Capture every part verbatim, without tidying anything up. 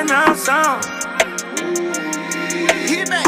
surround sound. Get back.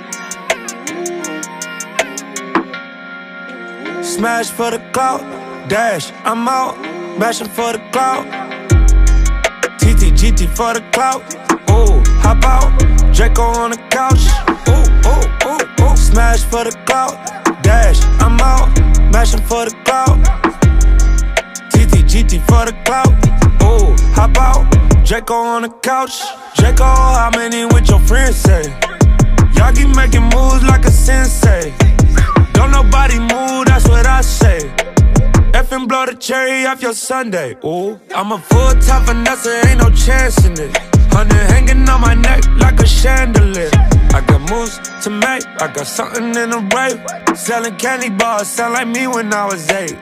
Smash for the clout, dash, I'm out, mashing for the clout. T T G T for the clout, ooh, hop out, Draco on the couch, ooh, ooh, ooh, ooh. Smash for the clout, dash, I'm out, mashing for the clout. T T G T for the clout, ooh, hop out, Draco on the couch. Draco, how many with your friends say? Y'all keep making moves like a sensei. Don't nobody move, that's what I say. Effing blow the cherry off your Sunday. Ooh, I'm a full-time finesse, ain't no chance in it. Honey hanging on my neck like a chandelier. I got moves to make, I got something in the rape. Selling candy bars, sound like me when I was eight.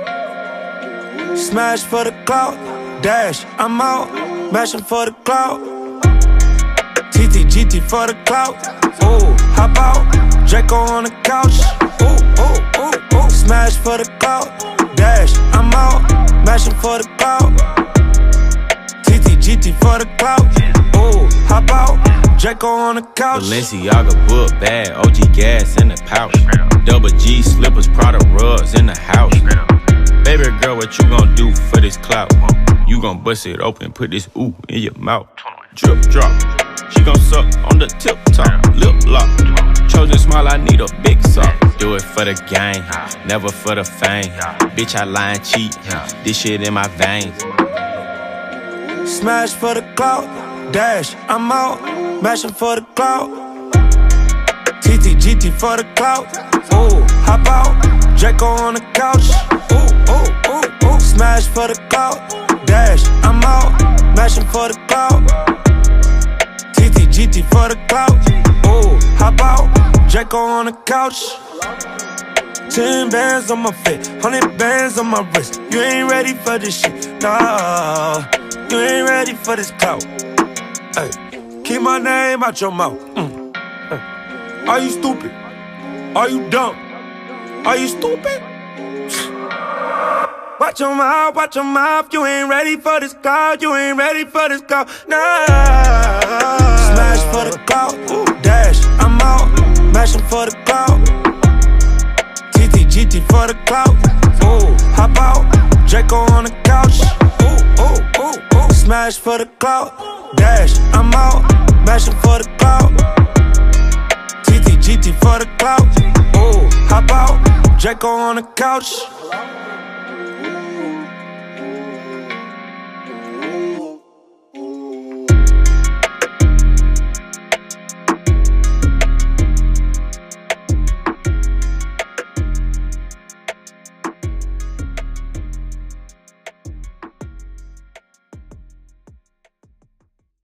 Smash for the clout, dash, I'm out, mashing for the clout. T T G T for the clout, ooh, hop out, Draco on the couch, ooh, ooh, ooh, ooh. Smash for the clout, dash, I'm out, mashing for the clout. T T G T for the clout, ooh, hop out, Draco on the couch. Balenciaga book bag, O G gas in the pouch. Double G slippers, Prada rugs in the house. Baby girl, what you gon' do for this clout? You gon' bust it open, put this ooh in your mouth. Drip drop, she gon' suck on the tip top, lip lock. Chosen smile, I need a big sock. Do it for the gang, never for the fame. Bitch, I lie and cheat, this shit in my veins. Smash for the clout, dash, I'm out, mashing for the clout. T T G T for the clout, ooh, hop out, Draco on the couch, ooh, ooh, ooh, ooh. Smash for the clout, dash, I'm out, mashing for the clout. T T G T for the clout, ooh, hop out, Draco on the couch. Ten bands on my face, hundred bands on my wrist. You ain't ready for this shit, nah. You ain't ready for this clout. Ay, keep my name out your mouth. Mm. Ay. Are you stupid? Are you dumb? Are you stupid? Watch your mouth, watch your mouth. You ain't ready for this clout. You ain't ready for this clout. Nah. Smash for the clout, dash, I'm out, mashing for the clout. T T G T for the clout, ooh, hop out, Draco on the couch, ooh, ooh, ooh, ooh. Smash for the clout, dash, I'm out, mashing for the clout. T T G T for the clout, ooh, hop out, Draco on the couch.